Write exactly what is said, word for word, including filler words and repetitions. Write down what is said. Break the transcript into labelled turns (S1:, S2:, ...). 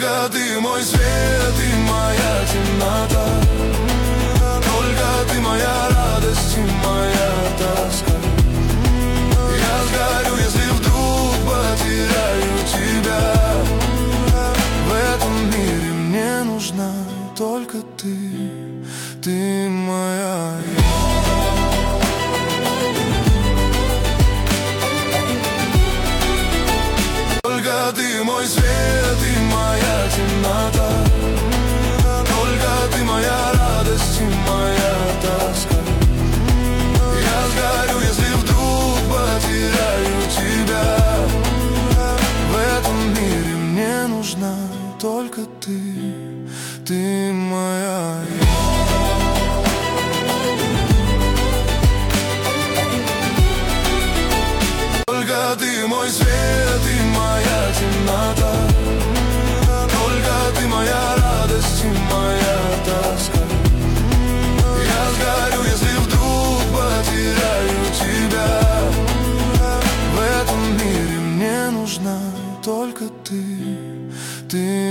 S1: Только ты мой свет и моя темнота, только ты моя радость и моя тоска. Я сгорю, если вдруг потеряю тебя. В этом мире мне нужна только ты, ты моя. Только ты мой свет и моя темнота, только ты моя радость и моя тоска. Я сгорю, если вдруг потеряю тебя. В этом мире мне нужна только ты, ты моя. Только ты мой свет и моя темнота, только ты моя радость и моя тоска. Я сгорю, если вдруг потеряю тебя. В этом мире мне нужна только ты, ты